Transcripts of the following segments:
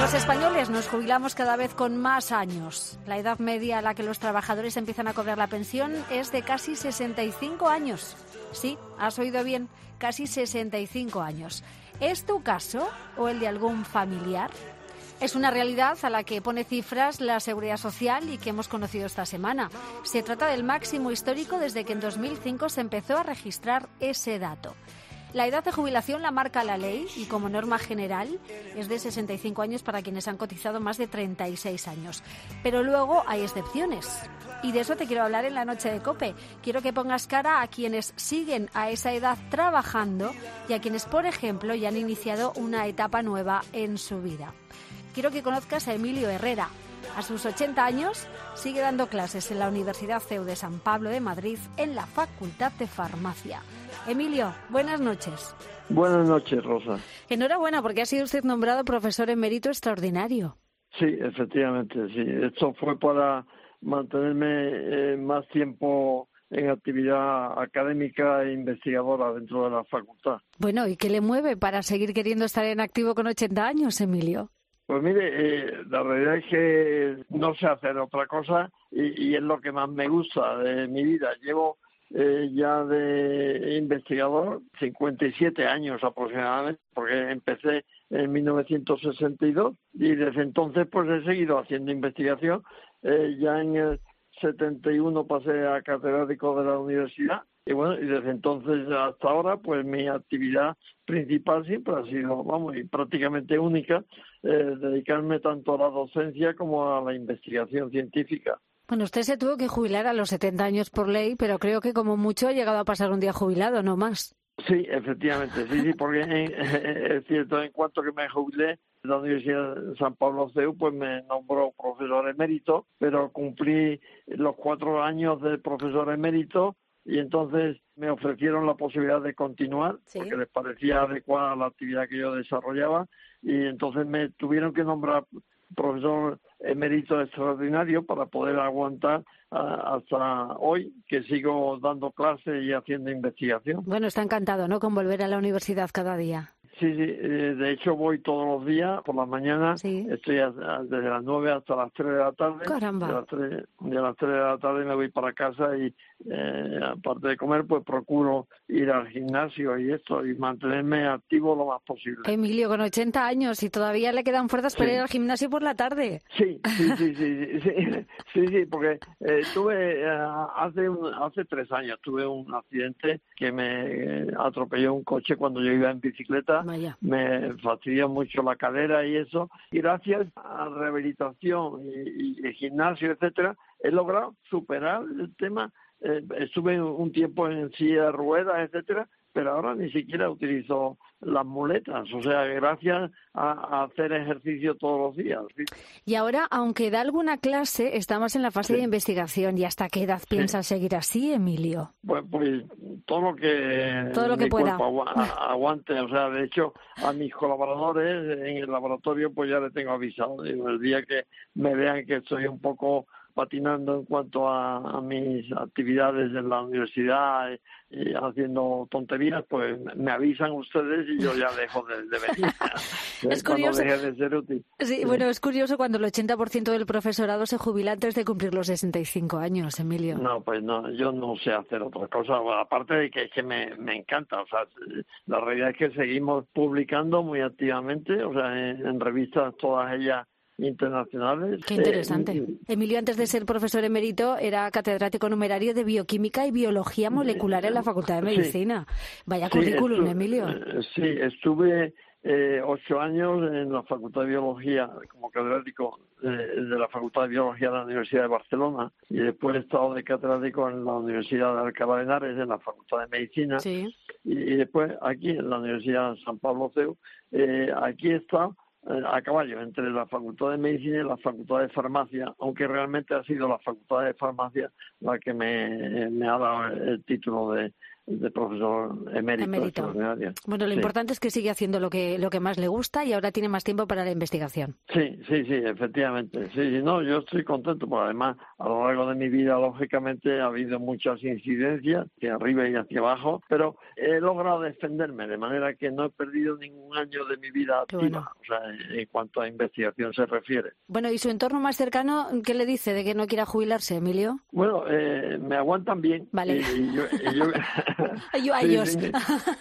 Los españoles nos jubilamos cada vez con más años. La edad media a la que los trabajadores empiezan a cobrar la pensión es de casi 65 años. Sí, has oído bien, casi 65 años. ¿Es tu caso o el de algún familiar? Es una realidad a la que pone cifras la Seguridad Social y que hemos conocido esta semana. Se trata del máximo histórico desde que en 2005 se empezó a registrar ese dato. La edad de jubilación la marca la ley y como norma general es de 65 años para quienes han cotizado más de 36 años. Pero luego hay excepciones y de eso te quiero hablar en la noche de COPE. Quiero que pongas cara a quienes siguen a esa edad trabajando y a quienes, por ejemplo, ya han iniciado una etapa nueva en su vida. Quiero que conozcas a Emilio Herrera. A sus 80 años sigue dando clases en la Universidad CEU de San Pablo de Madrid en la Facultad de Farmacia. Emilio, buenas noches. Buenas noches, Rosa. Enhorabuena, porque ha sido usted nombrado profesor emérito extraordinario. Sí, efectivamente, sí. Esto fue para mantenerme más tiempo en actividad académica e investigadora dentro de la facultad. Bueno, ¿y qué le mueve para seguir queriendo estar en activo con 80 años, Emilio? Pues mire, la realidad es que no sé hacer otra cosa y es lo que más me gusta de mi vida. Llevo ya de investigador 57 años aproximadamente, porque empecé en 1962 y desde entonces pues he seguido haciendo investigación. Ya en el 71 pasé a catedrático de la universidad y bueno, y desde entonces hasta ahora pues mi actividad principal siempre ha sido, y prácticamente única, dedicarme tanto a la docencia como a la investigación científica. Bueno, usted se tuvo que jubilar a los 70 años por ley, pero creo que como mucho ha llegado a pasar un día jubilado, no más. Sí, efectivamente, sí, porque es cierto, en cuanto que me jubilé, la Universidad de San Pablo CEU pues me nombró profesor emérito, pero cumplí los 4 años de profesor emérito y entonces me ofrecieron la posibilidad de continuar, ¿sí?, porque les parecía adecuada la actividad que yo desarrollaba y entonces me tuvieron que nombrar profesor emérito extraordinario para poder aguantar hasta hoy, que sigo dando clases y haciendo investigación. Bueno, está encantado, ¿no?, con volver a la universidad cada día. Sí, de hecho voy todos los días por la mañana, sí. Estoy desde las 9 hasta las 3 de la tarde. ¡Caramba! De las 3 de la tarde me voy para casa y aparte de comer pues procuro ir al gimnasio y mantenerme activo lo más posible. Emilio, con 80 años y todavía le quedan fuerzas para ir al gimnasio por la tarde. Sí, porque tuve hace 3 años tuve un accidente que me atropelló un coche cuando yo iba en bicicleta. Vaya. Me fastidió mucho la cadera y eso. Y gracias a rehabilitación y gimnasio, etcétera, he logrado superar el tema. Estuve un tiempo en silla de ruedas, etcétera, pero ahora ni siquiera utilizo las muletas, o sea, gracias a hacer ejercicio todos los días. ¿Sí? Y ahora, aunque da alguna clase, estamos en la fase de investigación. ¿Y hasta qué edad piensas seguir así, Emilio? Pues todo lo que pueda. Cuerpo aguante. O sea, de hecho, a mis colaboradores en el laboratorio pues ya les tengo avisado. Digo, el día que me vean que estoy un poco patinando en cuanto a mis actividades en la universidad y haciendo tonterías, pues me avisan ustedes y yo ya dejo de venir. Es curioso. Deje de ser útil. Sí, bueno, es curioso cuando el 80% del profesorado se jubila antes de cumplir los 65 años, Emilio. No, pues no, yo no sé hacer otra cosa, aparte de que me encanta. O sea, la realidad es que seguimos publicando muy activamente, o sea, en revistas todas ellas internacionales. Qué interesante. Emilio, antes de ser profesor emérito, era catedrático numerario de bioquímica y biología molecular en la Facultad de Medicina. Vaya currículum, Emilio. Sí, estuve 8 años en la Facultad de Biología como catedrático de la Facultad de Biología de la Universidad de Barcelona y después he estado de catedrático en la Universidad de Alcalá de Henares, en la Facultad de Medicina, sí. y después aquí en la Universidad de San Pablo CEU. Aquí he estado a caballo entre la Facultad de Medicina y la Facultad de Farmacia, aunque realmente ha sido la Facultad de Farmacia la que me ha dado el título de de profesor emérito. Extraordinario. Bueno, lo importante es que sigue haciendo lo que más le gusta y ahora tiene más tiempo para la investigación. Sí, efectivamente. Sí, no, yo estoy contento, porque además a lo largo de mi vida, lógicamente, ha habido muchas incidencias, hacia arriba y hacia abajo, pero he logrado defenderme, de manera que no he perdido ningún año de mi vida activa, bueno. O sea, en cuanto a investigación se refiere. Bueno, ¿y su entorno más cercano qué le dice de que no quiera jubilarse, Emilio? Bueno, me aguantan bien. Vale. Yo a ellos. Sí.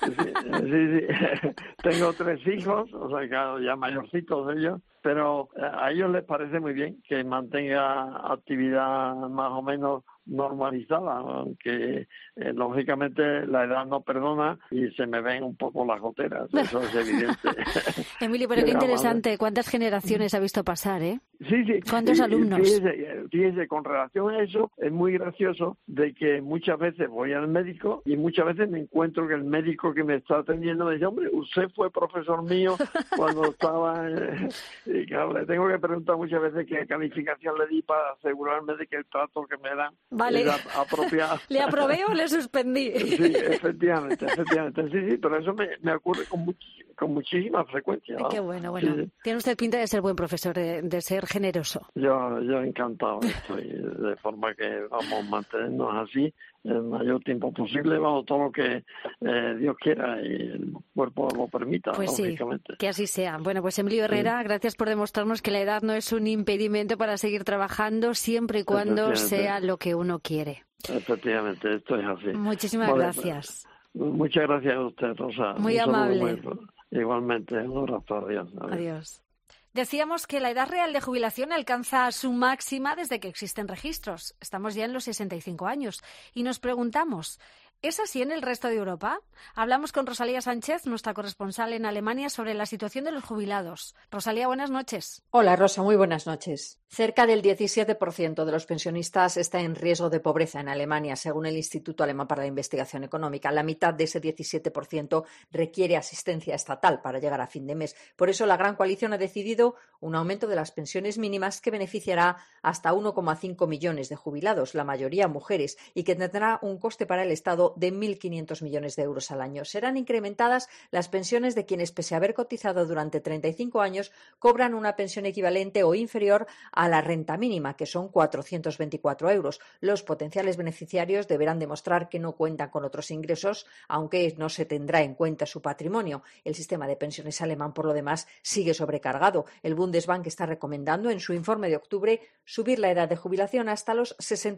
Tengo 3 hijos, o sea, claro, ya mayorcitos ellos, pero a ellos les parece muy bien que mantenga actividad más o menos normalizada, aunque lógicamente la edad no perdona y se me ven un poco las goteras, eso es evidente. Emilio, pero qué interesante, cuántas generaciones ha visto pasar, ¿eh? Sí. ¿Cuántos alumnos? Fíjese, con relación a eso, es muy gracioso de que muchas veces voy al médico y muchas veces me encuentro que el médico que me está atendiendo me dice, hombre, usted fue profesor mío cuando estaba... y claro, le tengo que preguntar muchas veces qué calificación le di para asegurarme de que el trato que me dan era apropiado. ¿Le aprobé o le suspendí? Sí, efectivamente. Sí, pero eso me ocurre con muchísima frecuencia, ¿no? Qué bueno. Sí. Tiene usted pinta de ser buen profesor, de ser generoso. Yo encantado estoy, de forma que vamos a mantenernos así el mayor tiempo posible, vamos, todo lo que Dios quiera y el cuerpo lo permita, pues lógicamente. Sí, que así sea. Bueno, pues Emilio Herrera, gracias por demostrarnos que la edad no es un impedimento para seguir trabajando siempre y cuando sea lo que uno quiere. Efectivamente, esto es así. Muchísimas gracias. Muchas gracias a usted, Rosa. Muy amable. Igualmente, un abrazo. Adiós. Decíamos que la edad real de jubilación alcanza su máxima desde que existen registros. Estamos ya en los 65 años. Y nos preguntamos, ¿es así en el resto de Europa? Hablamos con Rosalía Sánchez, nuestra corresponsal en Alemania, sobre la situación de los jubilados. Rosalía, buenas noches. Hola, Rosa, muy buenas noches. Cerca del 17% de los pensionistas está en riesgo de pobreza en Alemania, según el Instituto Alemán para la Investigación Económica. La mitad de ese 17% requiere asistencia estatal para llegar a fin de mes. Por eso, la Gran Coalición ha decidido un aumento de las pensiones mínimas que beneficiará hasta 1,5 millones de jubilados, la mayoría mujeres, y que tendrá un coste para el Estado de 1.500 millones de euros al año. Serán incrementadas las pensiones de quienes, pese a haber cotizado durante 35 años, cobran una pensión equivalente o inferior a la renta mínima, que son 424 euros. Los potenciales beneficiarios deberán demostrar que no cuentan con otros ingresos, aunque no se tendrá en cuenta su patrimonio. El sistema de pensiones alemán, por lo demás, sigue sobrecargado. El Bundesbank está recomendando en su informe de octubre subir la edad de jubilación hasta los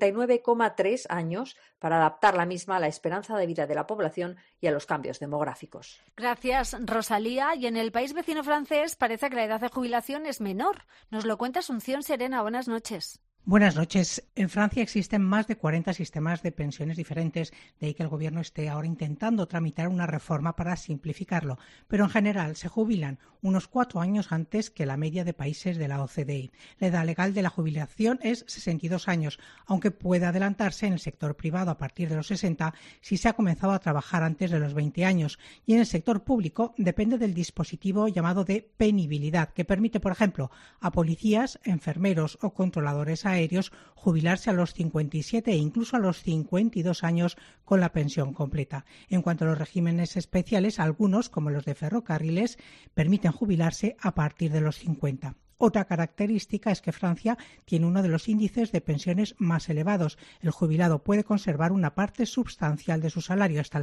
69,3 años para adaptar la misma a la esperanza de vida de la población y a los cambios demográficos. Gracias, Rosalía. Y en el país vecino francés parece que la edad de jubilación es menor. Nos lo cuenta Asunción Serena. Buenas noches. Buenas noches. En Francia existen más de 40 sistemas de pensiones diferentes, de ahí que el Gobierno esté ahora intentando tramitar una reforma para simplificarlo. Pero en general se jubilan unos 4 años antes que la media de países de la OCDE. La edad legal de la jubilación es 62 años, aunque puede adelantarse en el sector privado a partir de los 60 si se ha comenzado a trabajar antes de los 20 años. Y en el sector público depende del dispositivo llamado de penibilidad, que permite, por ejemplo, a policías, enfermeros o controladores aéreos jubilarse a los 57 e incluso a los 52 años con la pensión completa. En cuanto a los regímenes especiales, algunos, como los de ferrocarriles, permiten jubilarse a partir de los 50. Otra característica es que Francia tiene uno de los índices de pensiones más elevados. El jubilado puede conservar una parte sustancial de su salario, hasta el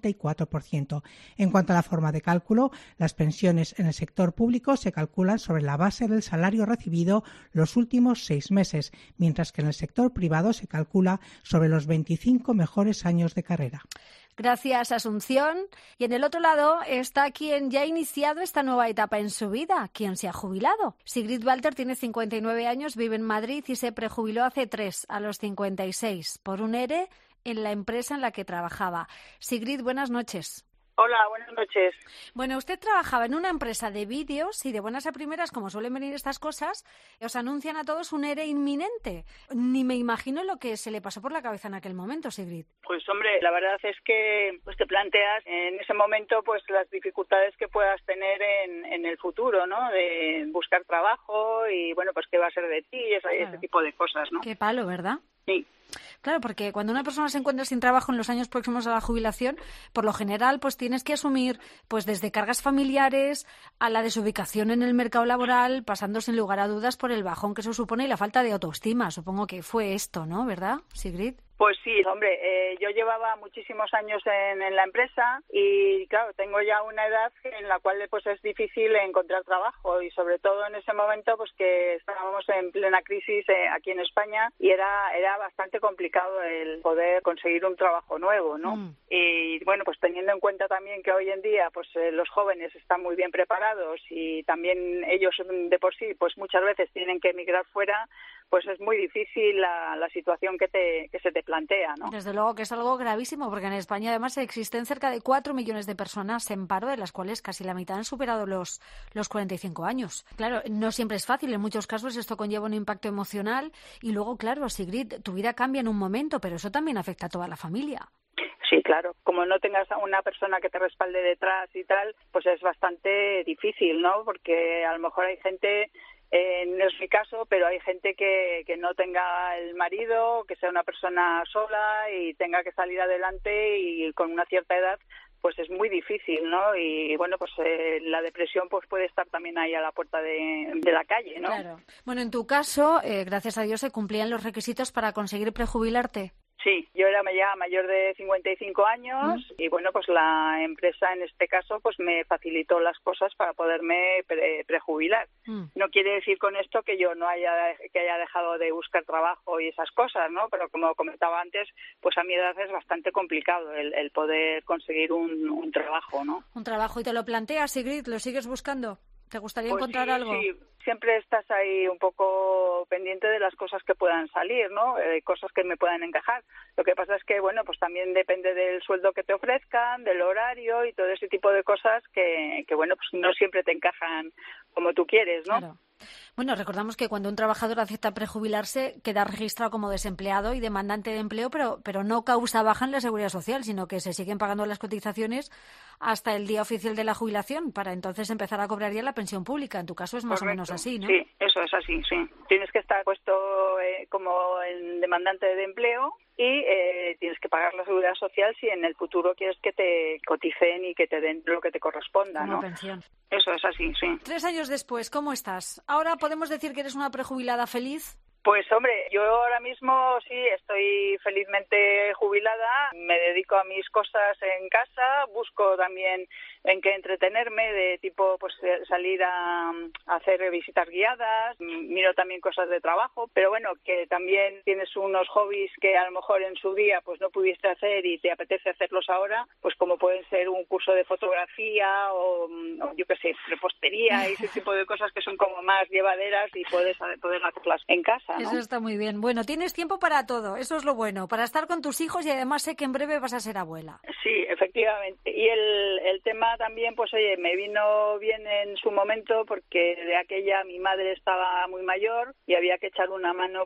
74%. En cuanto a la forma de cálculo, las pensiones en el sector público se calculan sobre la base del salario recibido los últimos 6 meses, mientras que en el sector privado se calcula sobre los 25 mejores años de carrera. Gracias, Asunción. Y en el otro lado está quien ya ha iniciado esta nueva etapa en su vida, quien se ha jubilado. Sigrid Walter tiene 59 años, vive en Madrid y se prejubiló hace 3, a los 56, por un ERE en la empresa en la que trabajaba. Sigrid, buenas noches. Hola, buenas noches. Bueno, usted trabajaba en una empresa de vídeos y de buenas a primeras, como suelen venir estas cosas, os anuncian a todos un ERE inminente. Ni me imagino lo que se le pasó por la cabeza en aquel momento, Sigrid. Pues hombre, la verdad es que pues te planteas en ese momento pues las dificultades que puedas tener en el futuro, ¿no? De buscar trabajo y bueno, pues qué va a ser de ti, ese tipo de cosas, ¿no? Qué palo, ¿verdad? Sí. Claro, porque cuando una persona se encuentra sin trabajo en los años próximos a la jubilación, por lo general, pues tienes que asumir pues desde cargas familiares a la desubicación en el mercado laboral, pasando sin lugar a dudas por el bajón que eso supone y la falta de autoestima. Supongo que fue esto, ¿no? ¿Verdad, Sigrid? Pues sí, hombre, yo llevaba muchísimos años en la empresa y claro, tengo ya una edad en la cual pues es difícil encontrar trabajo y sobre todo en ese momento pues que estábamos en plena crisis aquí en España y era bastante complicado el poder conseguir un trabajo nuevo, ¿no? Y bueno, pues teniendo en cuenta también que hoy en día pues los jóvenes están muy bien preparados y también ellos de por sí pues muchas veces tienen que emigrar fuera, pues es muy difícil la situación que se te plantea, ¿no? Desde luego que es algo gravísimo, porque en España además existen cerca de 4 millones de personas en paro, de las cuales casi la mitad han superado los 45 años. Claro, no siempre es fácil, en muchos casos esto conlleva un impacto emocional y luego, claro, Sigrid, tu vida cambia en un momento, pero eso también afecta a toda la familia. Sí, claro. Como no tengas a una persona que te respalde detrás y tal, pues es bastante difícil, ¿no? Porque a lo mejor hay gente... no es mi caso, pero hay gente que no tenga el marido, que sea una persona sola y tenga que salir adelante y con una cierta edad, pues es muy difícil, ¿no? Y bueno, pues la depresión pues puede estar también ahí a la puerta de la calle, ¿no? Claro. Bueno, en tu caso, gracias a Dios, se cumplían los requisitos para conseguir prejubilarte. Sí, yo era ya mayor de 55 años y bueno, pues la empresa en este caso pues me facilitó las cosas para poderme prejubilar. No quiere decir con esto que yo no haya dejado de buscar trabajo y esas cosas, ¿no? Pero como comentaba antes, pues a mi edad es bastante complicado el poder conseguir un trabajo, ¿no? Un trabajo, ¿y te lo planteas, Sigrid? ¿Lo sigues buscando? ¿Te gustaría encontrar algo? Sí, siempre estás ahí un poco pendiente de las cosas que puedan salir, ¿no? Cosas que me puedan encajar. Lo que pasa es que, bueno, pues también depende del sueldo que te ofrezcan, del horario y todo ese tipo de cosas que bueno, pues no siempre te encajan como tú quieres, ¿no? Claro. Bueno, recordamos que cuando un trabajador acepta prejubilarse, queda registrado como desempleado y demandante de empleo, pero no causa baja en la Seguridad Social, sino que se siguen pagando las cotizaciones hasta el día oficial de la jubilación, para entonces empezar a cobrar ya la pensión pública. En tu caso es más Correcto. o menos así, ¿no? Sí, eso es así, sí. Tienes que estar puesto como el demandante de empleo y tienes que pagar la Seguridad Social si en el futuro quieres que te coticen y que te den lo que te corresponda, Una ¿no? pensión. Eso es así, sí. 3 años después, ¿cómo estás? ¿Ahora podemos decir que eres una prejubilada feliz? Pues hombre, yo ahora mismo sí estoy felizmente jubilada, me dedico a mis cosas en casa, busco también en qué entretenerme, de tipo pues salir a hacer visitas guiadas, miro también cosas de trabajo, pero bueno, que también tienes unos hobbies que a lo mejor en su día pues no pudiste hacer y te apetece hacerlos ahora, pues como pueden ser un curso de fotografía o yo qué sé, repostería y ese tipo de cosas que son como más llevaderas y poder hacerlas en casa, ¿no? Eso está muy bien. Bueno, tienes tiempo para todo, eso es lo bueno, para estar con tus hijos y además sé que en breve vas a ser abuela. Sí, efectivamente. Y el tema también, pues oye, me vino bien en su momento porque de aquella mi madre estaba muy mayor y había que echar una mano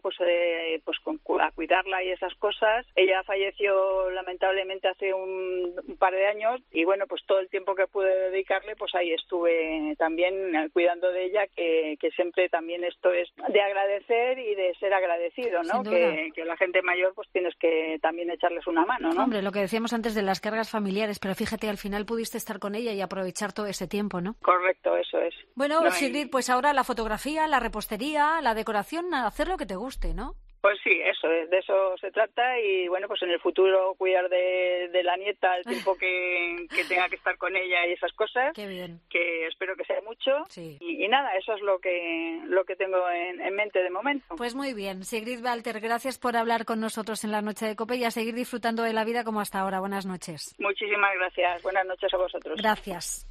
a cuidarla y esas cosas. Ella falleció lamentablemente hace un par de años y bueno, pues todo el tiempo que pude dedicarle, pues ahí estuve también cuidando de ella, que siempre también esto es de agradecer y de ser agradecido, ¿no? Que la gente mayor pues tienes que también echarles una mano, ¿no? Hombre, lo que decíamos antes de las cargas familiares, pero fíjate, al final pudiste estar con ella y aprovechar todo ese tiempo, ¿no? Correcto, eso es. Bueno, Sigrid, pues ahora la fotografía, la repostería, la decoración, hacer lo que te guste, ¿no? Pues sí, eso es, de eso se trata y bueno, pues en el futuro cuidar de la nieta el tiempo que tenga que estar con ella y esas cosas. Qué bien. Que espero que sea mucho. Sí. Y nada, eso es lo que tengo en mente de momento. Pues muy bien. Sigrid Walter, gracias por hablar con nosotros en la Noche de COPE y a seguir disfrutando de la vida como hasta ahora. Buenas noches. Muchísimas gracias. Buenas noches a vosotros. Gracias.